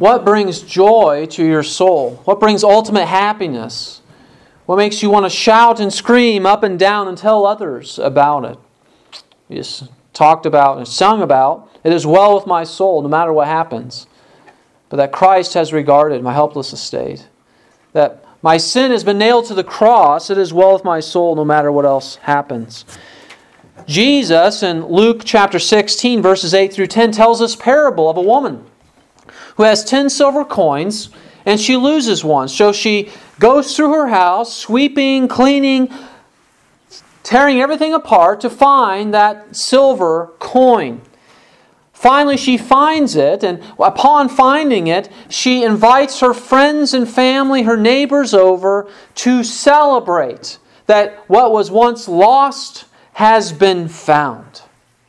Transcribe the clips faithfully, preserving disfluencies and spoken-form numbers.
What brings joy to your soul? What brings ultimate happiness? What makes you want to shout and scream up and down and tell others about it? We just talked about and sung about, it is well with my soul no matter what happens. But that Christ has regarded my helpless estate. That my sin has been nailed to the cross. It is well with my soul no matter what else happens. Jesus in Luke chapter sixteen verses eight through ten tells us parable of a woman who has ten silver coins and she loses one. So she goes through her house, sweeping, cleaning, tearing everything apart to find that silver coin. Finally, she finds it, and upon finding it, she invites her friends and family, her neighbors over to celebrate that what was once lost has been found.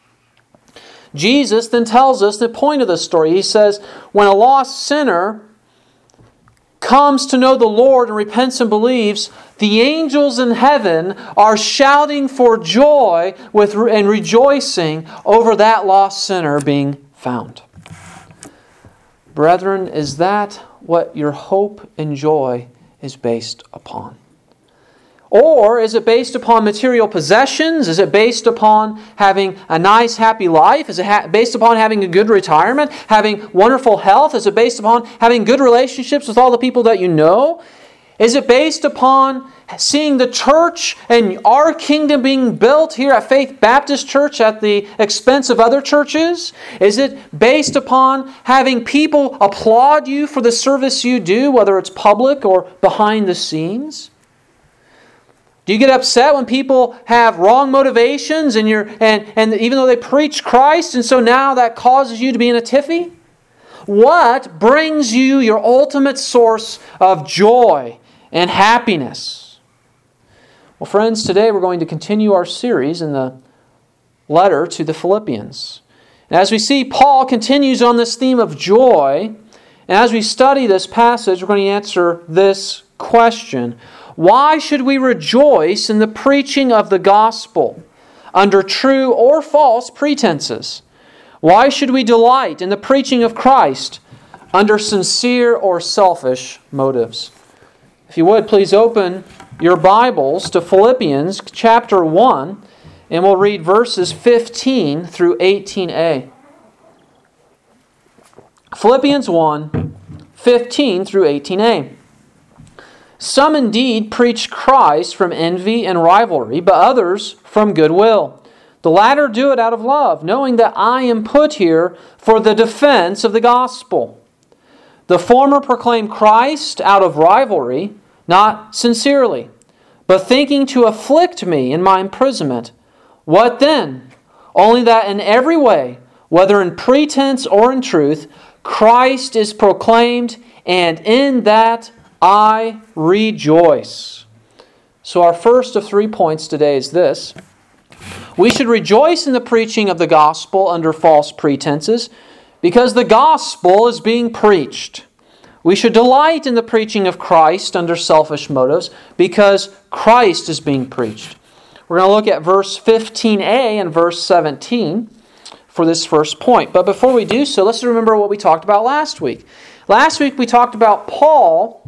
Jesus then tells us the point of the story. He says, when a lost sinner comes to know the Lord and repents and believes, the angels in heaven are shouting for joy with and rejoicing over that lost sinner being found. Brethren, is that what your hope and joy is based upon? Or is it based upon material possessions? Is it based upon having a nice, happy life? Is it ha- based upon having a good retirement? Having wonderful health? Is it based upon having good relationships with all the people that you know? Is it based upon seeing the church and our kingdom being built here at Faith Baptist Church at the expense of other churches? Is it based upon having people applaud you for the service you do, whether it's public or behind the scenes? Do you get upset when people have wrong motivations and you're and, and even though they preach Christ, and so now that causes you to be in a tiffy? What brings you your ultimate source of joy and happiness? Well, friends, today we're going to continue our series in the letter to the Philippians. And as we see, Paul continues on this theme of joy. And as we study this passage, we're going to answer this question. Why should we rejoice in the preaching of the gospel under true or false pretenses? Why should we delight in the preaching of Christ under sincere or selfish motives? If you would, please open your Bibles to Philippians chapter one, and we'll read verses fifteen through eighteen a. Philippians one, fifteen through eighteen a. Some indeed preach Christ from envy and rivalry, but others from goodwill. The latter do it out of love, knowing that I am put here for the defense of the gospel. The former proclaim Christ out of rivalry, not sincerely, but thinking to afflict me in my imprisonment. What then? Only that in every way, whether in pretense or in truth, Christ is proclaimed, and in that I rejoice. So our first of three points today is this. We should rejoice in the preaching of the gospel under false pretenses because the gospel is being preached. We should delight in the preaching of Christ under selfish motives because Christ is being preached. We're going to look at verse fifteen a and verse seventeen for this first point. But before we do so, let's remember what we talked about last week. Last week we talked about Paul,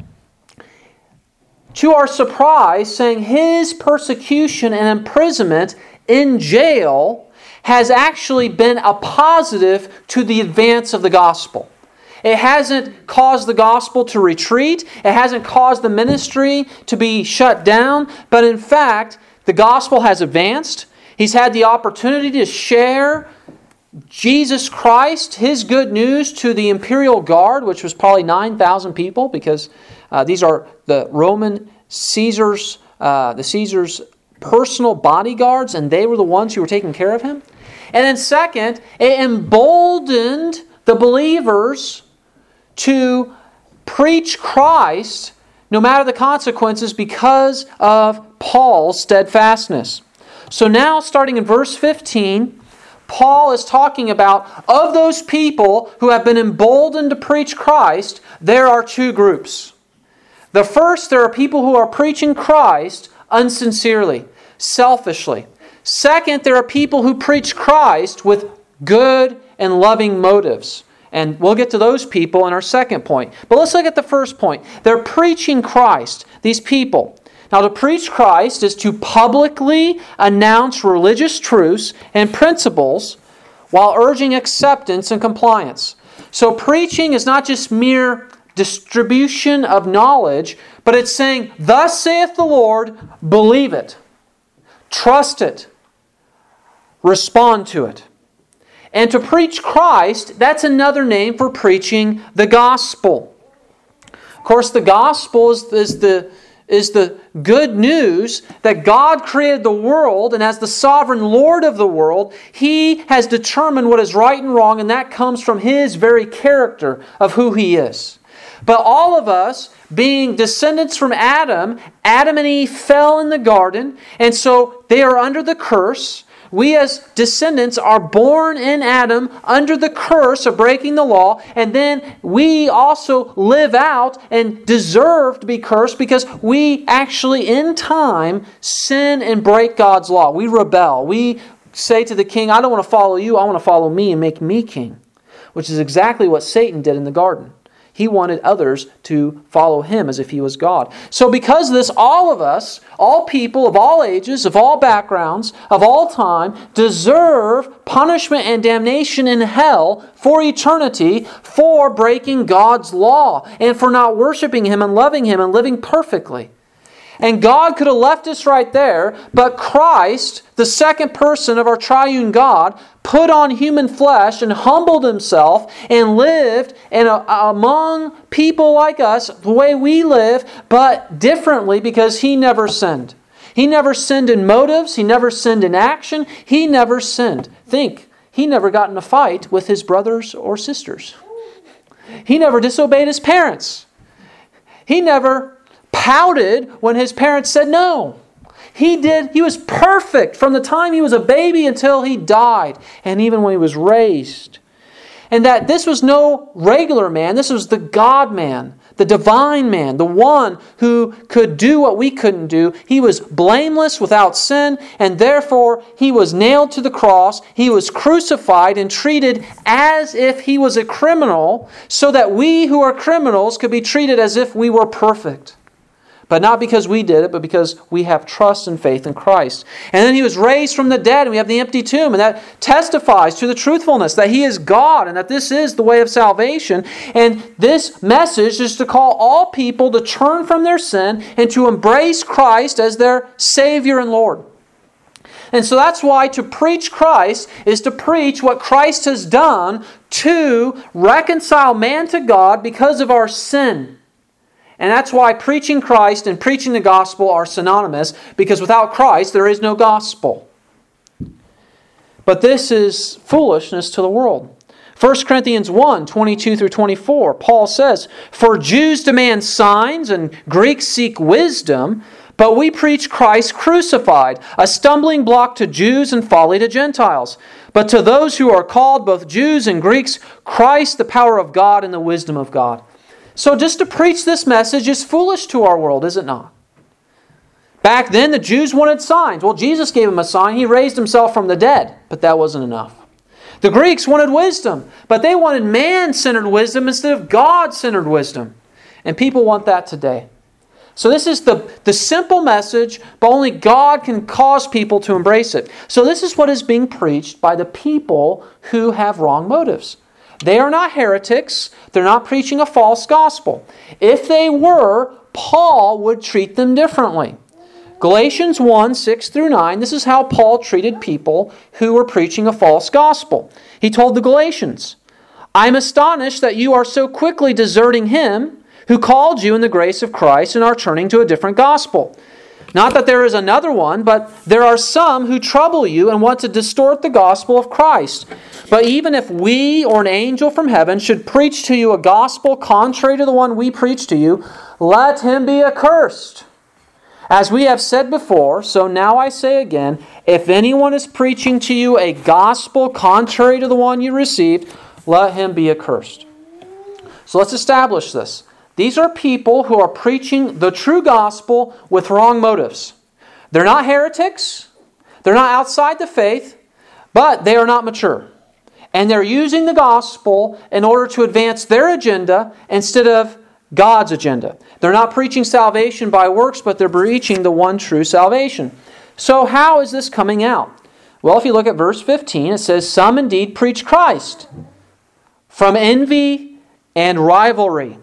to our surprise, saying his persecution and imprisonment in jail has actually been a positive to the advance of the gospel. It hasn't caused the gospel to retreat. It hasn't caused the ministry to be shut down. But in fact, the gospel has advanced. He's had the opportunity to share Jesus Christ, His good news, to the imperial guard, which was probably nine thousand people, because uh, these are the Roman Caesar's, uh, the Caesar's personal bodyguards, and they were the ones who were taking care of him. And then second, it emboldened the believers to preach Christ no matter the consequences because of Paul's steadfastness. So now, starting in verse fifteen, Paul is talking about, of those people who have been emboldened to preach Christ, there are two groups. The first, there are people who are preaching Christ unsincerely, selfishly. Second, there are people who preach Christ with good and loving motives. And we'll get to those people in our second point. But let's look at the first point. They're preaching Christ, these people. Now, to preach Christ is to publicly announce religious truths and principles while urging acceptance and compliance. So preaching is not just mere distribution of knowledge, but it's saying, "Thus saith the Lord," believe it, trust it, respond to it. And to preach Christ, that's another name for preaching the gospel. Of course, the gospel is, is the is the good news that God created the world, and as the sovereign Lord of the world, He has determined what is right and wrong, and that comes from His very character of who He is. But all of us, being descendants from Adam, Adam and Eve fell in the garden, and so they are under the curse. We as descendants are born in Adam under the curse of breaking the law, and then we also live out and deserve to be cursed because we actually in time sin and break God's law. We rebel. We say to the king, "I don't want to follow you, I want to follow me and make me king," which is exactly what Satan did in the garden. He wanted others to follow him as if he was God. So because of this, all of us, all people of all ages, of all backgrounds, of all time, deserve punishment and damnation in hell for eternity for breaking God's law and for not worshiping Him and loving Him and living perfectly. And God could have left us right there, but Christ, the second person of our triune God, put on human flesh and humbled Himself and lived in a, among people like us the way we live, but differently because He never sinned. He never sinned in motives. He never sinned in action. He never sinned. Think, He never got in a fight with His brothers or sisters. He never disobeyed His parents. He never pouted when His parents said no. He did. He was perfect from the time He was a baby until He died, and even when He was raised. And that this was no regular man. This was the God man, the divine man, the one who could do what we couldn't do. He was blameless, without sin, and therefore He was nailed to the cross. He was crucified and treated as if He was a criminal, so that we who are criminals could be treated as if we were perfect. But not because we did it, but because we have trust and faith in Christ. And then He was raised from the dead, and we have the empty tomb, and that testifies to the truthfulness that He is God and that this is the way of salvation. And this message is to call all people to turn from their sin and to embrace Christ as their Savior and Lord. And so that's why to preach Christ is to preach what Christ has done to reconcile man to God because of our sin. And that's why preaching Christ and preaching the gospel are synonymous, because without Christ there is no gospel. But this is foolishness to the world. First Corinthians one, twenty-two through twenty-four, Paul says, "For Jews demand signs and Greeks seek wisdom, but we preach Christ crucified, a stumbling block to Jews and folly to Gentiles. But to those who are called, both Jews and Greeks, Christ the power of God and the wisdom of God." So just to preach this message is foolish to our world, is it not? Back then, the Jews wanted signs. Well, Jesus gave them a sign. He raised Himself from the dead, but that wasn't enough. The Greeks wanted wisdom, but they wanted man-centered wisdom instead of God-centered wisdom. And people want that today. So this is the, the simple message, but only God can cause people to embrace it. So this is what is being preached by the people who have wrong motives. They are not heretics. They're not preaching a false gospel. If they were, Paul would treat them differently. Galatians one, six through nine, this is how Paul treated people who were preaching a false gospel. He told the Galatians, "I am astonished that you are so quickly deserting Him who called you in the grace of Christ and are turning to a different gospel. Not that there is another one, but there are some who trouble you and want to distort the gospel of Christ. But even if we or an angel from heaven should preach to you a gospel contrary to the one we preach to you, let him be accursed. As we have said before, so now I say again, if anyone is preaching to you a gospel contrary to the one you received, let him be accursed." So let's establish this. These are people who are preaching the true gospel with wrong motives. They're not heretics. They're not outside the faith, but they are not mature. And they're using the gospel in order to advance their agenda instead of God's agenda. They're not preaching salvation by works, but they're preaching the one true salvation. So how is this coming out? Well, if you look at verse fifteen, it says, "Some indeed preach Christ from envy and rivalry."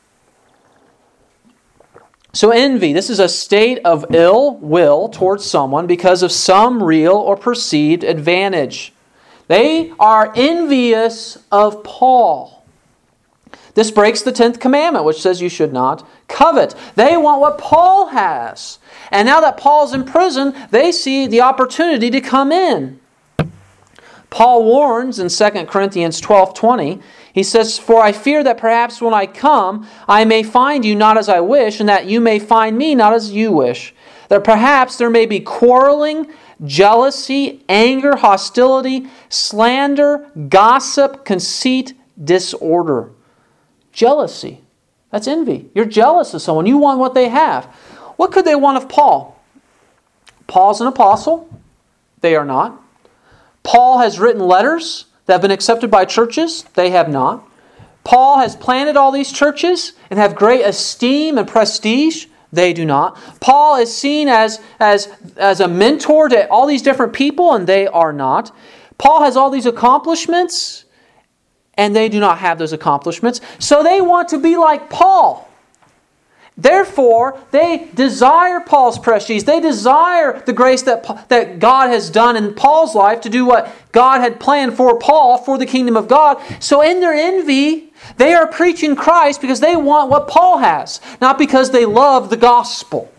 So envy, this is a state of ill will towards someone because of some real or perceived advantage. They are envious of Paul. This breaks the tenth commandment, which says you should not covet. They want what Paul has. And now that Paul's in prison, they see the opportunity to come in. Paul warns in Second Corinthians twelve twenty, he says, "For I fear that perhaps when I come, I may find you not as I wish, and that you may find me not as you wish. That perhaps there may be quarreling, jealousy, anger, hostility, slander, gossip, conceit, disorder." Jealousy. That's envy. You're jealous of someone. You want what they have. What could they want of Paul? Paul's an apostle. They are not. Paul has written letters that have been accepted by churches. They have not. Paul has planted all these churches and have great esteem and prestige. They do not. Paul is seen as, as, as a mentor to all these different people, and they are not. Paul has all these accomplishments, and they do not have those accomplishments. So they want to be like Paul. Therefore, they desire Paul's prestige. They desire the grace that, that God has done in Paul's life to do what God had planned for Paul for the kingdom of God. So in their envy, they are preaching Christ because they want what Paul has, not because they love the gospel.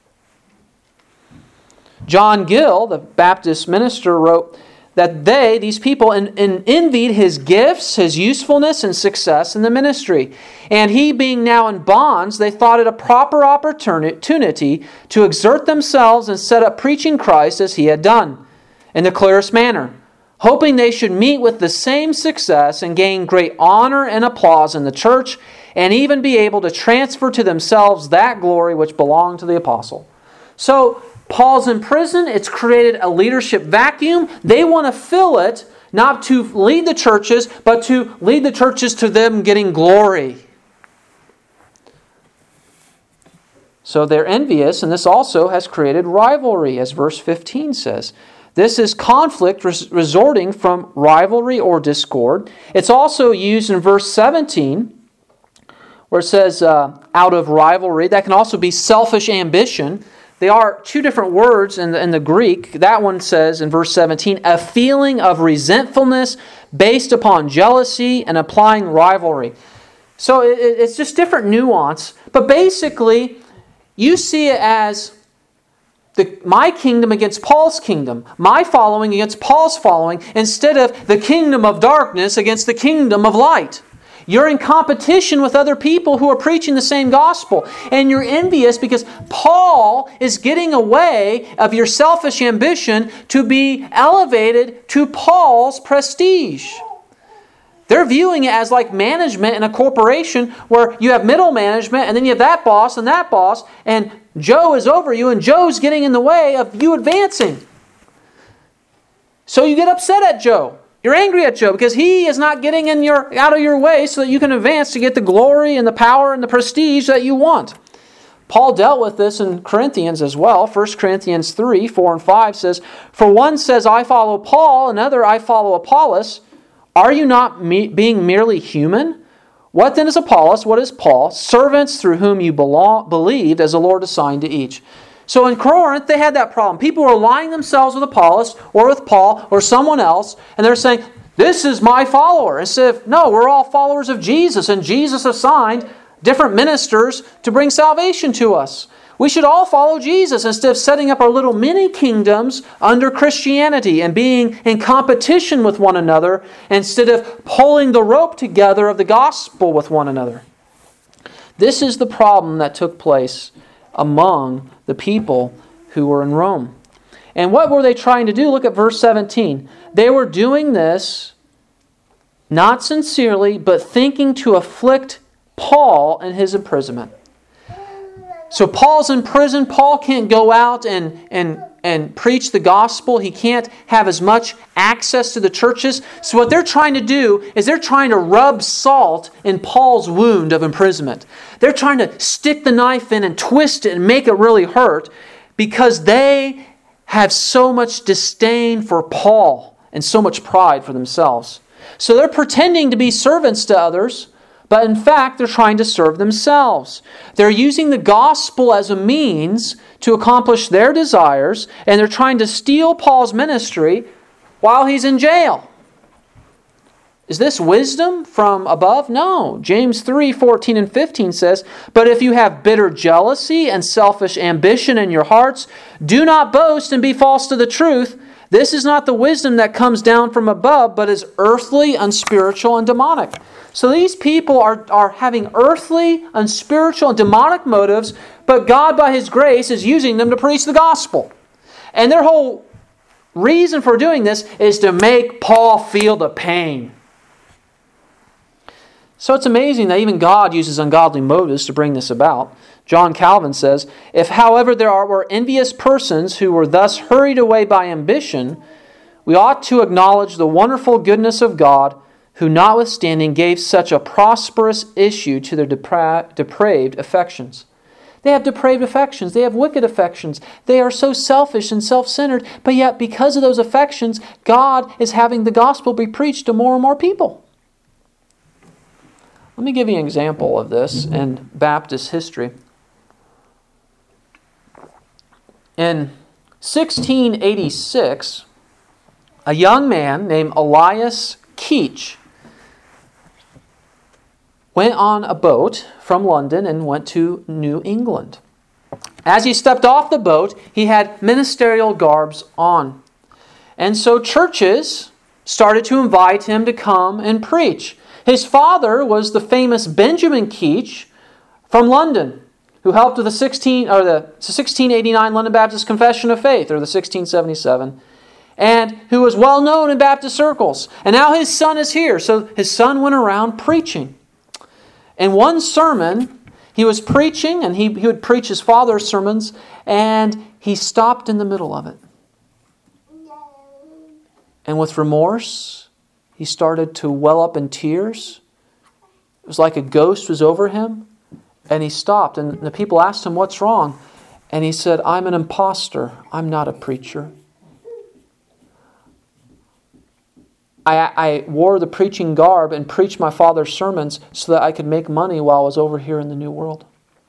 John Gill, the Baptist minister, wrote that they, these people, en- en- envied his gifts, his usefulness, and success in the ministry. And he being now in bonds, they thought it a proper opportunity to exert themselves and set up preaching Christ as he had done, in the clearest manner, hoping they should meet with the same success and gain great honor and applause in the church, and even be able to transfer to themselves that glory which belonged to the apostle. So, Paul's in prison. It's created a leadership vacuum. They want to fill it, not to lead the churches, but to lead the churches to them getting glory. So they're envious, and this also has created rivalry, as verse fifteen says. This is conflict res- resorting from rivalry or discord. It's also used in verse seventeen, where it says, uh, out of rivalry. That can also be selfish ambition. They are two different words in the, in the Greek. That one says in verse seventeen, a feeling of resentfulness based upon jealousy and applying rivalry. So it, it's just different nuance. But basically, you see it as the, my kingdom against Paul's kingdom, my following against Paul's following, instead of the kingdom of darkness against the kingdom of light. You're in competition with other people who are preaching the same gospel. And you're envious because Paul is getting away of your selfish ambition to be elevated to Paul's prestige. They're viewing it as like management in a corporation where you have middle management and then you have that boss and that boss, and Joe is over you and Joe's getting in the way of you advancing. So you get upset at Joe. You're angry at Joe because he is not getting in your out of your way so that you can advance to get the glory and the power and the prestige that you want. Paul dealt with this in Corinthians as well. First Corinthians three, four and five says, for one says, I follow Paul, another, I follow Apollos. Are you not me- being merely human? What then is Apollos? What is Paul? Servants through whom you belong, believed as the Lord assigned to each. So in Corinth, they had that problem. People were aligning themselves with Apollos or with Paul or someone else, and they're saying, this is my follower. Instead of, no, we're all followers of Jesus, and Jesus assigned different ministers to bring salvation to us. We should all follow Jesus instead of setting up our little mini kingdoms under Christianity and being in competition with one another instead of pulling the rope together of the gospel with one another. This is the problem that took place among the people who were in Rome. And what were they trying to do? Look at verse seventeen. They were doing this not sincerely, but thinking to afflict Paul in his imprisonment. So Paul's in prison. Paul can't go out and, and and preach the gospel. He can't have as much access to the churches. So what they're trying to do is they're trying to rub salt in Paul's wound of imprisonment. They're trying to stick the knife in and twist it and make it really hurt because they have so much disdain for Paul and so much pride for themselves. So they're pretending to be servants to others, but in fact, they're trying to serve themselves. They're using the gospel as a means to accomplish their desires, and they're trying to steal Paul's ministry while he's in jail. Is this wisdom from above? No. James three, fourteen and fifteen says, "But if you have bitter jealousy and selfish ambition in your hearts, do not boast and be false to the truth. This is not the wisdom that comes down from above, but is earthly, unspiritual, and demonic." So these people are, are having earthly, unspiritual, and demonic motives, but God, by His grace, is using them to preach the gospel. And their whole reason for doing this is to make Paul feel the pain. So it's amazing that even God uses ungodly motives to bring this about. John Calvin says, "If, however, there are, were envious persons who were thus hurried away by ambition, we ought to acknowledge the wonderful goodness of God, who notwithstanding gave such a prosperous issue to their depra- depraved affections." They have depraved affections. They have wicked affections. They are so selfish and self-centered, but yet because of those affections, God is having the gospel be preached to more and more people. Let me give you an example of this in Baptist history. In sixteen eighty-six, a young man named Elias Keach went on a boat from London and went to New England. As he stepped off the boat, he had ministerial garbs on. And so churches started to invite him to come and preach. His father was the famous Benjamin Keach from London, who helped with the sixteen or the sixteen eighty-nine London Baptist Confession of Faith, or the sixteen seventy-seven, and who was well known in Baptist circles. And now his son is here. So his son went around preaching. In one sermon, he was preaching, and he, he would preach his father's sermons, and he stopped in the middle of it. And with remorse, he started to well up in tears. It was like a ghost was over him. And he stopped, and the people asked him, "What's wrong?" And he said, "I'm an imposter. I'm not a preacher. I, I wore the preaching garb and preached my father's sermons so that I could make money while I was over here in the New World."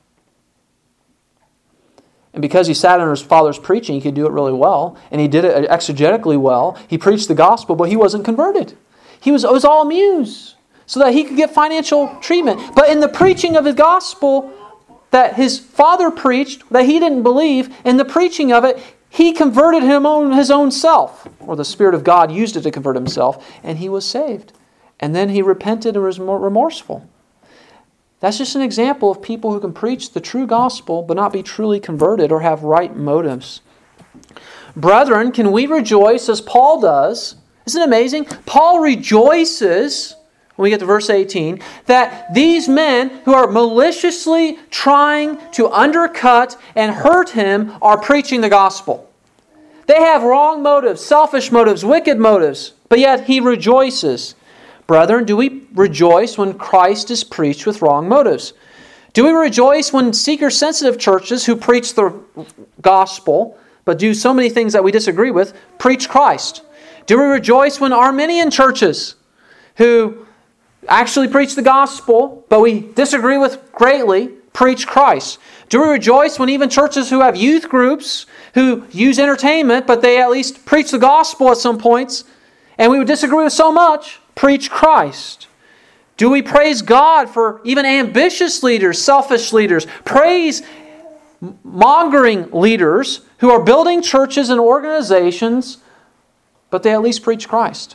And because he sat under his father's preaching, he could do it really well. And he did it exegetically well. He preached the gospel, but he wasn't converted. He was, it was all amuse so that he could get financial treatment. But in the preaching of the gospel that his father preached, that he didn't believe, in the preaching of it, he converted him on his own self. Or the Spirit of God used it to convert himself. And he was saved. And then he repented and was more remorseful. That's just an example of people who can preach the true gospel but not be truly converted or have right motives. Brethren, can we rejoice as Paul does? Isn't it amazing? Paul rejoices, when we get to verse eighteen, that these men who are maliciously trying to undercut and hurt him are preaching the gospel. They have wrong motives, selfish motives, wicked motives, but yet he rejoices. Brethren, do we rejoice when Christ is preached with wrong motives? Do we rejoice when seeker-sensitive churches who preach the gospel, but do so many things that we disagree with, preach Christ? Do we rejoice when Arminian churches who actually preach the gospel, but we disagree with greatly, preach Christ? Do we rejoice when even churches who have youth groups, who use entertainment, but they at least preach the gospel at some points, and we would disagree with so much, preach Christ? Do we praise God for even ambitious leaders, selfish leaders, praise mongering leaders who are building churches and organizations, but they at least preach Christ?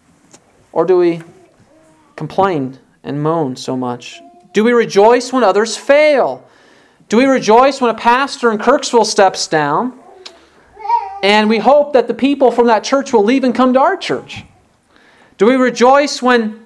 Or do we complain and moan so much? Do we rejoice when others fail? Do we rejoice when a pastor in Kirksville steps down and we hope that the people from that church will leave and come to our church? Do we rejoice when,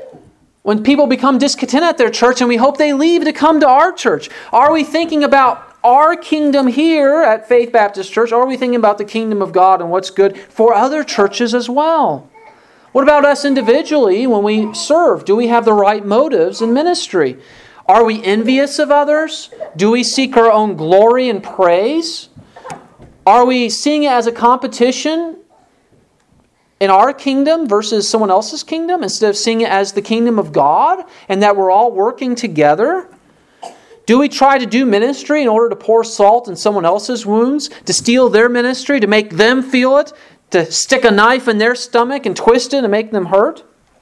when people become discontent at their church and we hope they leave to come to our church? Are we thinking about our kingdom here at Faith Baptist Church? Or are we thinking about the kingdom of God and what's good for other churches as well? What about us individually when we serve? Do we have the right motives in ministry? Are we envious of others? Do we seek our own glory and praise? Are we seeing it as a competition in our kingdom versus someone else's kingdom instead of seeing it as the kingdom of God and that we're all working together? Do we try to do ministry in order to pour salt in someone else's wounds, to steal their ministry, to make them feel it, to stick a knife in their stomach and twist it and make them hurt?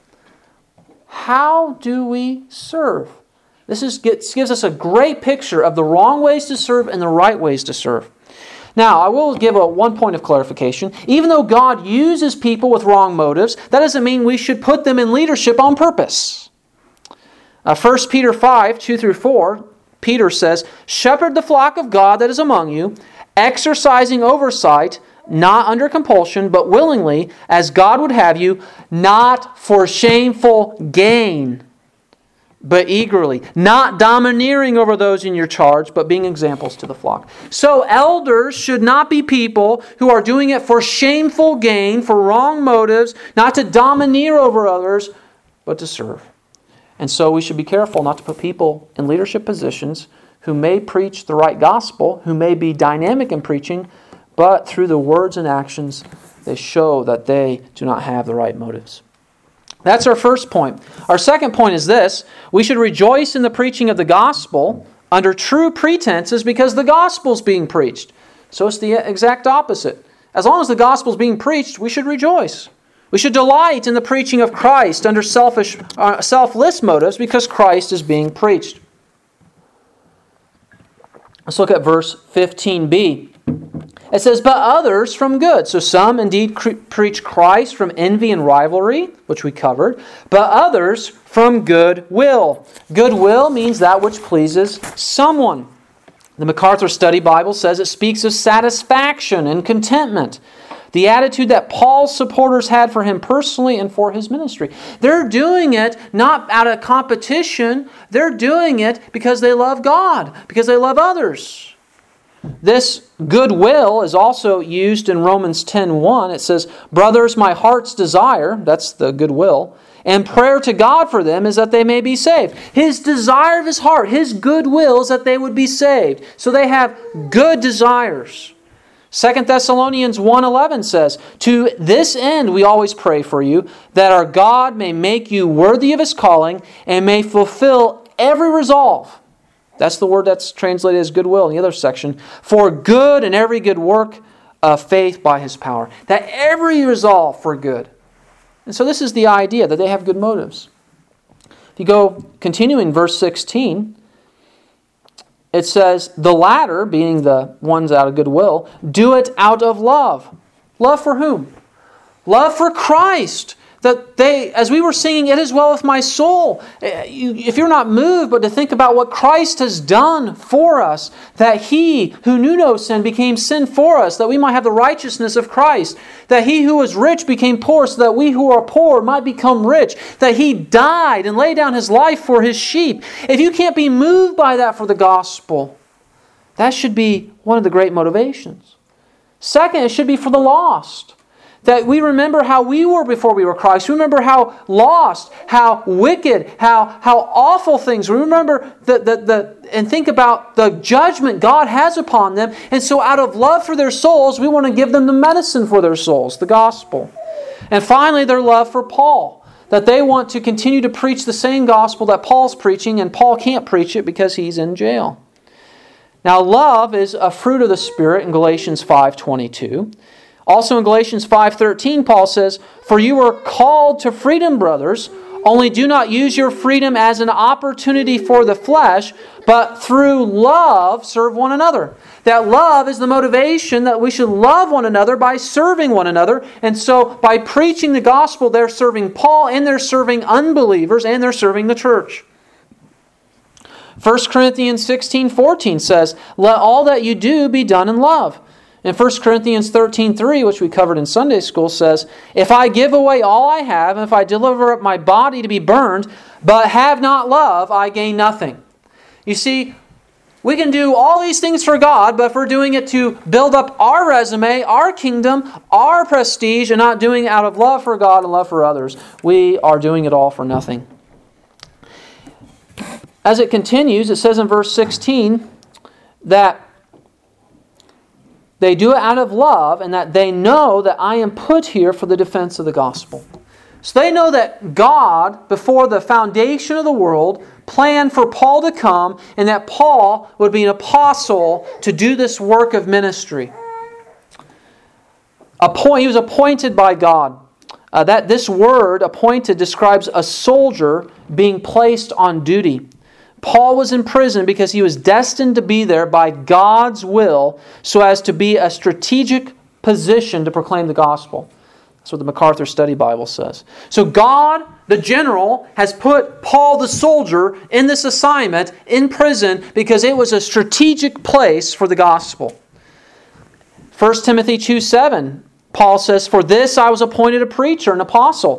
How do we serve? This is, gives us a great picture of the wrong ways to serve and the right ways to serve. Now, I will give a one point of clarification. Even though God uses people with wrong motives, that doesn't mean we should put them in leadership on purpose. Uh, First Peter five, two through four, Peter says, "Shepherd the flock of God that is among you, exercising oversight, not under compulsion, but willingly, as God would have you, not for shameful gain, but eagerly, not domineering over those in your charge, but being examples to the flock." So elders should not be people who are doing it for shameful gain, for wrong motives, not to domineer over others, but to serve. And so we should be careful not to put people in leadership positions who may preach the right gospel, who may be dynamic in preaching, but through the words and actions, they show that they do not have the right motives. That's our first point. Our second point is this: we should rejoice in the preaching of the gospel under true pretenses because the gospel is being preached. So it's the exact opposite. As long as the gospel is being preached, we should rejoice. We should delight in the preaching of Christ under selfish, uh, selfless motives because Christ is being preached. Let's look at verse fifteen b. It says, "But others from good." So some indeed cre- preach Christ from envy and rivalry, which we covered, but others from goodwill. Goodwill means that which pleases someone. The MacArthur Study Bible says it speaks of satisfaction and contentment. The attitude that Paul's supporters had for him personally and for his ministry. They're doing it not out of competition. They're doing it because they love God, because they love others. This goodwill is also used in Romans ten one. It says, "Brothers, my heart's desire," that's the goodwill, "and prayer to God for them is that they may be saved." His desire of his heart, his goodwill is that they would be saved. So they have good desires. Second Thessalonians one eleven says, "To this end we always pray for you, that our God may make you worthy of His calling and may fulfill every resolve." That's the word that's translated as goodwill in the other section. "For good and every good work of faith by His power." That every resolve for good. And so this is the idea, that they have good motives. If you go continuing verse sixteen, it says, "The latter," being the ones out of goodwill, "do it out of love." Love for whom? Love for Christ. That they, as we were singing, "It is well with my soul." If you're not moved, but to think about what Christ has done for us, that He who knew no sin became sin for us, that we might have the righteousness of Christ, that He who was rich became poor so that we who are poor might become rich, that He died and laid down His life for His sheep. If you can't be moved by that for the gospel, that should be one of the great motivations. Second, it should be for the lost. That we remember how we were before we were Christ. We remember how lost, how wicked, how, how awful things. We remember the, the, the, and think about the judgment God has upon them. And so out of love for their souls, we want to give them the medicine for their souls, the gospel. And finally, their love for Paul. That they want to continue to preach the same gospel that Paul's preaching, and Paul can't preach it because he's in jail. Now, love is a fruit of the Spirit in Galatians five twenty-two. Also in Galatians five thirteen, Paul says, "For you are called to freedom, brothers, only do not use your freedom as an opportunity for the flesh, but through love serve one another." That love is the motivation that we should love one another by serving one another. And so by preaching the gospel, they're serving Paul and they're serving unbelievers and they're serving the church. First Corinthians sixteen fourteen says, "Let all that you do be done in love." And First Corinthians thirteen three, which we covered in Sunday school, says, "If I give away all I have, and if I deliver up my body to be burned, but have not love, I gain nothing." You see, We can do all these things for God, but if we're doing it to build up our resume, our kingdom, our prestige, and not doing it out of love for God and love for others, we are doing it all for nothing. As it continues, it says in verse sixteen that they do it out of love and that they know that I am put here for the defense of the gospel. So they know that God, before the foundation of the world, planned for Paul to come and that Paul would be an apostle to do this work of ministry. Appoint, he was appointed by God. Uh, that this word, appointed, describes a soldier being placed on duty. Paul was in prison because he was destined to be there by God's will so as to be a strategic position to proclaim the gospel. That's what the MacArthur Study Bible says. So God, the general, has put Paul the soldier in this assignment in prison because it was a strategic place for the gospel. First Timothy two seven, Paul says, "For this I was appointed a preacher, an apostle,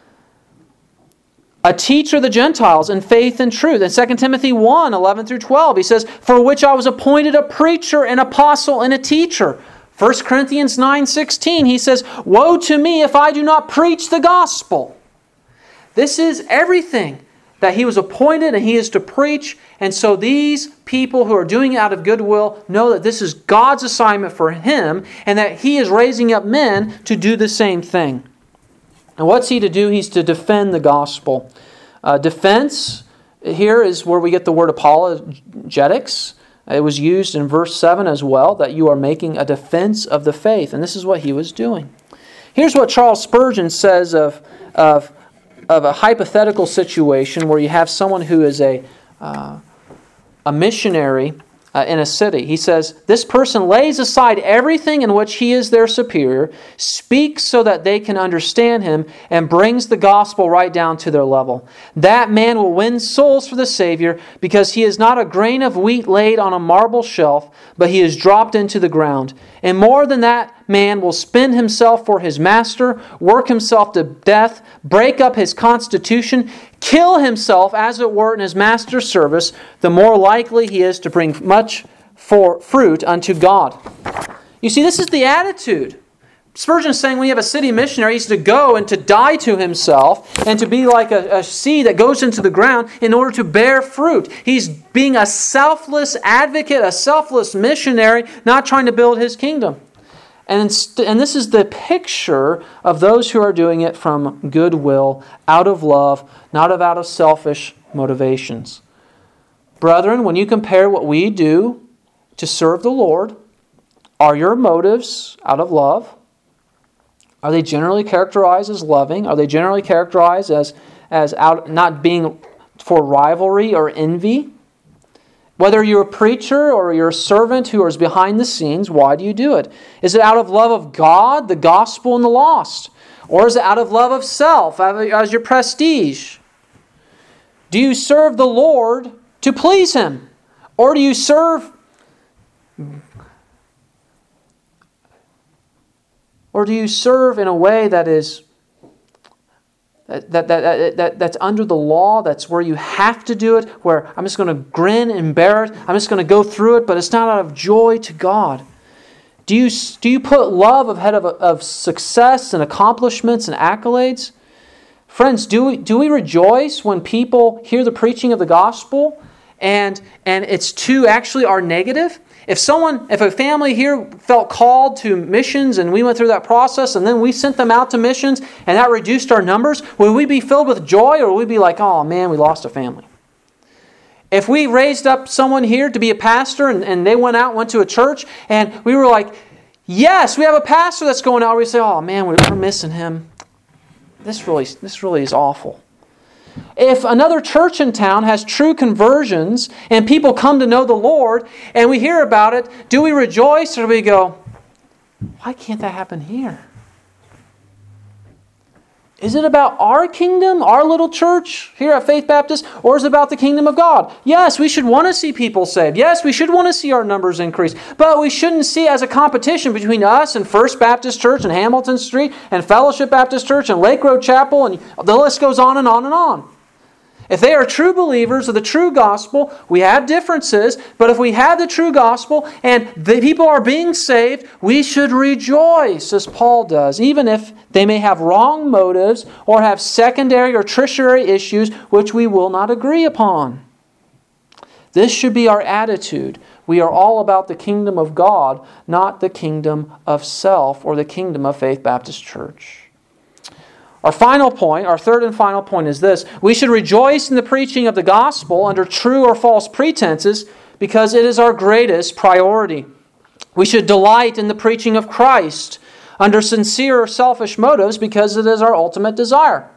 a teacher of the Gentiles in faith and truth." In Second Timothy one eleven through twelve, he says, "For which I was appointed a preacher, an apostle, and a teacher." First Corinthians nine sixteen, he says, "Woe to me if I do not preach the gospel." This is everything that he was appointed and he is to preach. And so these people who are doing it out of goodwill know that this is God's assignment for him and that he is raising up men to do the same thing. And what's he to do? He's to defend the gospel. Uh, defense here is where we get the word apologetics. It was used in verse seven as well, that you are making a defense of the faith. And this is what he was doing. Here's what Charles Spurgeon says of, of, of a hypothetical situation where you have someone who is a, uh, a missionary uh, in a city. He says, "This person lays aside everything in which he is their superior, speaks so that they can understand him, and brings the gospel right down to their level. That man will win souls for the Savior because he is not a grain of wheat laid on a marble shelf, but he is dropped into the ground. And more than that, man will spend himself for his master, work himself to death, break up his constitution, kill himself, as it were, in his master's service, the more likely he is to bring much for fruit unto God." You see, this is the attitude. Spurgeon is saying when you have a city missionary, he's to go and to die to himself and to be like a, a seed that goes into the ground in order to bear fruit. He's being a selfless advocate, a selfless missionary, not trying to build his kingdom. And, and this is the picture of those who are doing it from goodwill, out of love, not of out of selfish motivations. Brethren, when you compare what we do to serve the Lord, are your motives out of love? Are they generally characterized as loving? Are they generally characterized as, as out, not being for rivalry or envy? Whether you're a preacher or you're a servant who is behind the scenes, why do you do it? Is it out of love of God, the gospel, and the lost? Or is it out of love of self, as your prestige? Do you serve the Lord to please Him? Or do you serve... Or do you serve in a way that is that, that, that, that, that's under the law, that's where you have to do it, where I'm just going to grin and bear it, I'm just going to go through it, but it's not out of joy to God? Do you, do you put love ahead of, of success and accomplishments and accolades? Friends, do we, do we rejoice when people hear the preaching of the gospel and, and it's to actually our negative? If someone, if a family here felt called to missions and we went through that process and then we sent them out to missions and that reduced our numbers, would we be filled with joy or would we be like, oh man, we lost a family? If we raised up someone here to be a pastor and, and they went out, went to a church and we were like, yes, we have a pastor that's going out, we say, oh man, we're missing him. This really, this really is awful. If another church in town has true conversions and people come to know the Lord and we hear about it, do we rejoice or do we go, why can't that happen here? Is it about our kingdom, our little church here at Faith Baptist, or is it about the kingdom of God? Yes, we should want to see people saved. Yes, we should want to see our numbers increase. But we shouldn't see it as a competition between us and First Baptist Church and Hamilton Street and Fellowship Baptist Church and Lake Road Chapel, and the list goes on and on and on. If they are true believers of the true gospel, we have differences, but if we have the true gospel and the people are being saved, we should rejoice as Paul does, even if they may have wrong motives or have secondary or tertiary issues which we will not agree upon. This should be our attitude. We are all about the kingdom of God, not the kingdom of self or the kingdom of Faith Baptist Church. Our final point, our third and final point is this. We should rejoice in the preaching of the gospel under true or false pretenses because it is our greatest priority. We should delight in the preaching of Christ under sincere or selfish motives because it is our ultimate desire.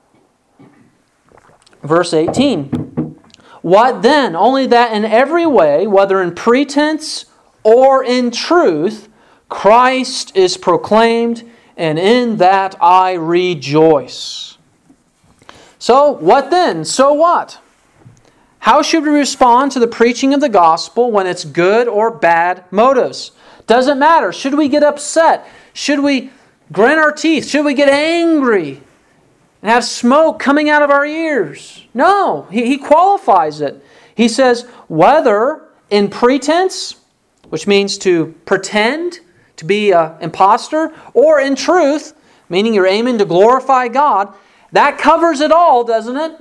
Verse eighteen. What then? Only that in every way, whether in pretense or in truth, Christ is proclaimed, and in that I rejoice. So, what then? So what? How should we respond to the preaching of the gospel when it's good or bad motives? Doesn't matter. Should we get upset? Should we grin our teeth? Should we get angry and have smoke coming out of our ears? No, he, he qualifies it. He says, whether in pretense, which means to pretend, to be an imposter, or in truth, meaning you're aiming to glorify God, that covers it all, doesn't it?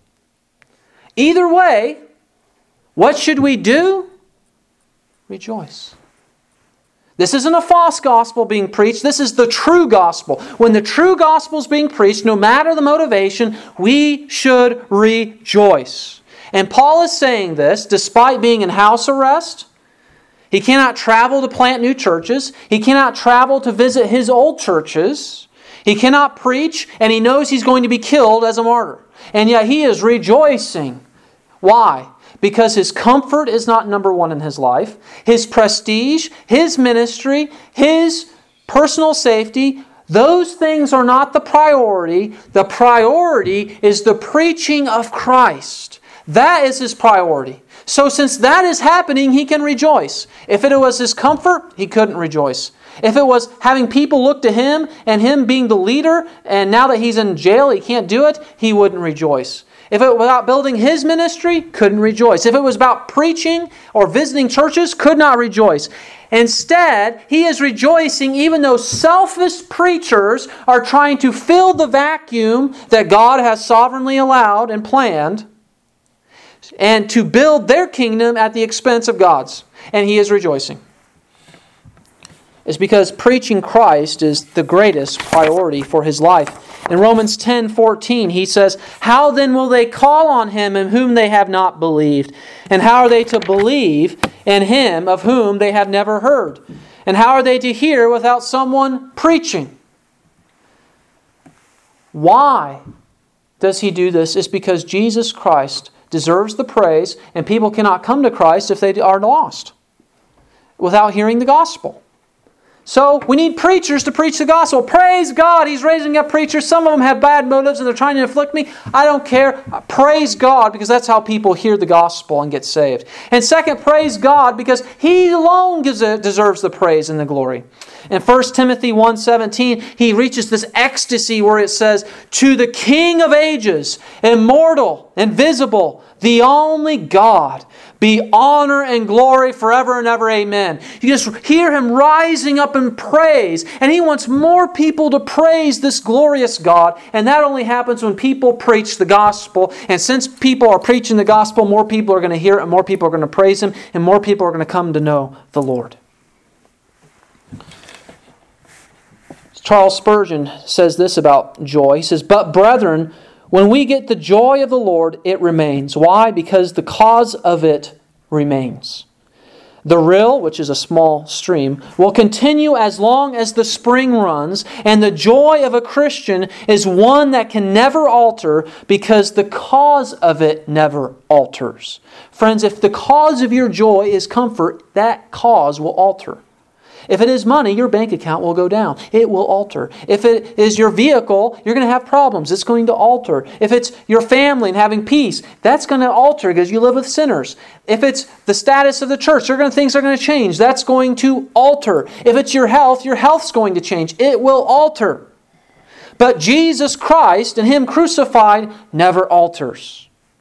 Either way, what should we do? Rejoice. This isn't a false gospel being preached. This is the true gospel. When the true gospel is being preached, no matter the motivation, we should rejoice. And Paul is saying this despite being in house arrest. He cannot travel to plant new churches. He cannot travel to visit his old churches. He cannot preach, and he knows he's going to be killed as a martyr. And yet he is rejoicing. Why? Because his comfort is not number one in his life. His prestige, his ministry, his personal safety, those things are not the priority. The priority is the preaching of Christ. That is his priority. So since that is happening, he can rejoice. If it was his comfort, he couldn't rejoice. If it was having people look to him and him being the leader, and now that he's in jail, he can't do it, he wouldn't rejoice. If it was about building his ministry, couldn't rejoice. If it was about preaching or visiting churches, could not rejoice. Instead, he is rejoicing even though selfish preachers are trying to fill the vacuum that God has sovereignly allowed and planned, and to build their kingdom at the expense of God's. And he is rejoicing. It's because preaching Christ is the greatest priority for his life. In Romans ten fourteen, he says, how then will they call on him in whom they have not believed? And how are they to believe in him of whom they have never heard? And how are they to hear without someone preaching? Why does he do this? It's because Jesus Christ deserves the praise, and people cannot come to Christ if they are lost without hearing the gospel. So we need preachers to preach the gospel. Praise God, He's raising up preachers. Some of them have bad motives and they're trying to inflict me. I don't care. Praise God, because that's how people hear the gospel and get saved. And second, praise God because He alone deserves the praise and the glory. In First Timothy one seventeen, he reaches this ecstasy where it says, to the King of ages, immortal, invisible, the only God, be honor and glory forever and ever. Amen. You just hear Him rising up in praise. And He wants more people to praise this glorious God. And that only happens when people preach the gospel. And since people are preaching the gospel, more people are going to hear it and more people are going to praise Him and more people are going to come to know the Lord. Charles Spurgeon says this about joy. He says, but brethren, when we get the joy of the Lord, it remains. Why? Because the cause of it remains. The rill, which is a small stream, will continue as long as the spring runs, and the joy of a Christian is one that can never alter because the cause of it never alters. Friends, if the cause of your joy is comfort, that cause will alter. If it is money, your bank account will go down. It will alter. If it is your vehicle, you're going to have problems. It's going to alter. If it's your family and having peace, that's going to alter because you live with sinners. If it's the status of the church, they're going to, things are going to change. That's going to alter. If it's your health, your health's going to change. It will alter. But Jesus Christ and Him crucified never alters.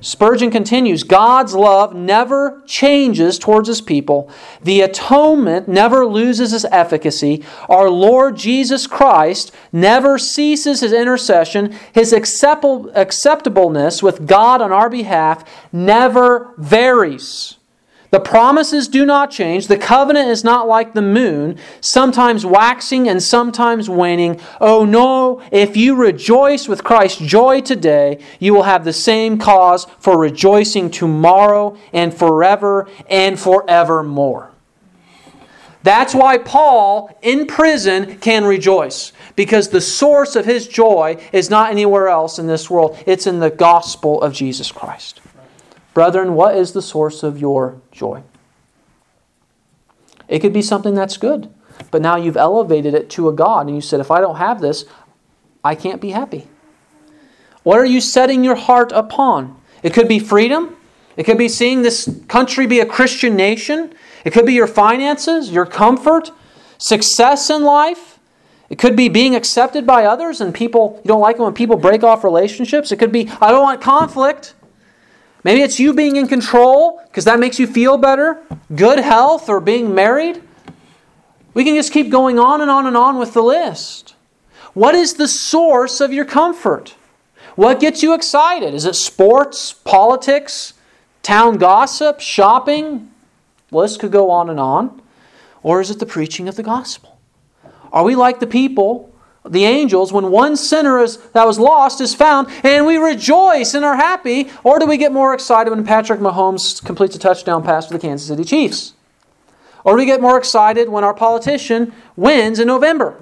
Spurgeon continues, God's love never changes towards His people. The atonement never loses its efficacy. Our Lord Jesus Christ never ceases His intercession. His acceptable, acceptableness with God on our behalf never varies. The promises do not change. The covenant is not like the moon, sometimes waxing and sometimes waning. Oh no, if you rejoice with Christ's joy today, you will have the same cause for rejoicing tomorrow and forever and forevermore. That's why Paul, in prison, can rejoice. Because the source of his joy is not anywhere else in this world. It's in the gospel of Jesus Christ. Brethren, what is the source of your joy? It could be something that's good, but now you've elevated it to a God and you said, if I don't have this, I can't be happy. What are you setting your heart upon? It could be freedom. It could be seeing this country be a Christian nation. It could be your finances, your comfort, success in life. It could be being accepted by others and people, you don't like it when people break off relationships. It could be, I don't want conflict. Maybe it's you being in control because that makes you feel better. Good health or being married. We can just keep going on and on and on with the list. What is the source of your comfort? What gets you excited? Is it sports, politics, town gossip, shopping? The list could go on and on. Or is it the preaching of the gospel? Are we like the people, the angels, when one sinner is, that was lost is found, and we rejoice and are happy? Or do we get more excited when Patrick Mahomes completes a touchdown pass for the Kansas City Chiefs? Or do we get more excited when our politician wins in November?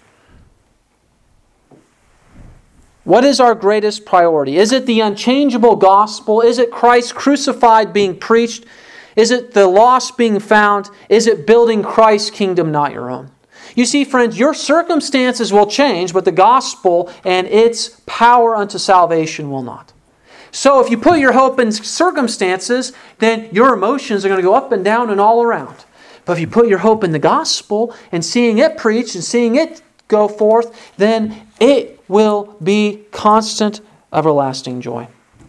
What is our greatest priority? Is it the unchangeable gospel? Is it Christ crucified being preached? Is it the lost being found? Is it building Christ's kingdom, not your own? You see, friends, your circumstances will change, but the gospel and its power unto salvation will not. So if you put your hope in circumstances, then your emotions are going to go up and down and all around. But if you put your hope in the gospel and seeing it preached and seeing it go forth, then it will be constant, everlasting joy.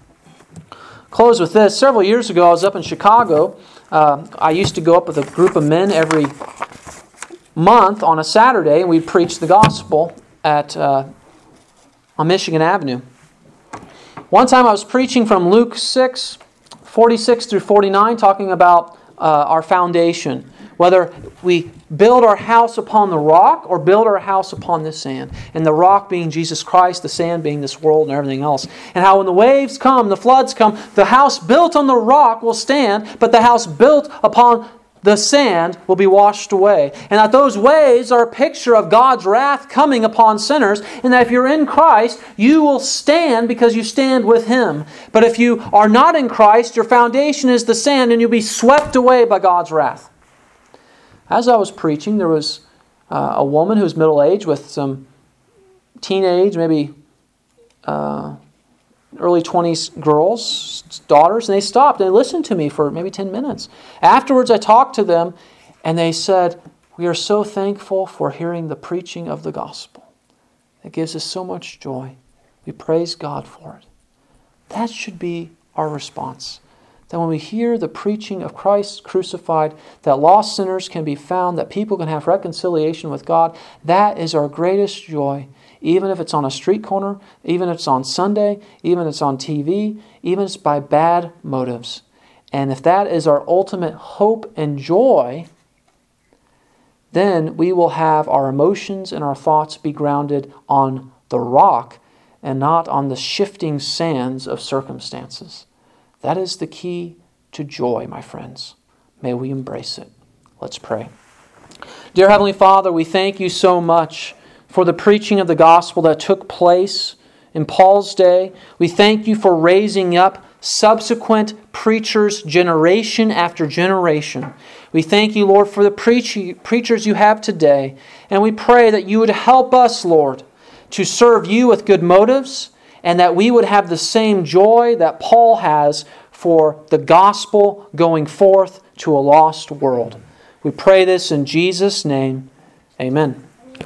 Close with this. Several years ago, I was up in Chicago. Uh, I used to go up with a group of men every month on a Saturday, and we'd preach the gospel at uh, on Michigan Avenue. One time I was preaching from Luke six, forty-six through forty-nine, talking about uh, our foundation. Whether we build our house upon the rock or build our house upon the sand. And the rock being Jesus Christ, the sand being this world and everything else. And how when the waves come, the floods come, the house built on the rock will stand, but the house built upon the sand will be washed away. And that those waves are a picture of God's wrath coming upon sinners. And that if you're in Christ, you will stand because you stand with Him. But if you are not in Christ, your foundation is the sand and you'll be swept away by God's wrath. As I was preaching, there was uh, a woman who was middle-aged with some teenage, maybe uh, early twenties girls, daughters, and they stopped and they listened to me for maybe ten minutes. Afterwards, I talked to them, and they said, "We are so thankful for hearing the preaching of the gospel. It gives us so much joy. We praise God for it." That should be our response. That when we hear the preaching of Christ crucified, that lost sinners can be found, that people can have reconciliation with God, that is our greatest joy. Even if it's on a street corner, even if it's on Sunday, even if it's on T V, even if it's by bad motives. And if that is our ultimate hope and joy, then we will have our emotions and our thoughts be grounded on the rock and not on the shifting sands of circumstances. That is the key to joy, my friends. May we embrace it. Let's pray. Dear Heavenly Father, we thank You so much for the preaching of the gospel that took place in Paul's day. We thank You for raising up subsequent preachers generation after generation. We thank You, Lord, for the preach- preachers You have today. And we pray that You would help us, Lord, to serve You with good motives, and that we would have the same joy that Paul has for the gospel going forth to a lost world. We pray this in Jesus' name. Amen.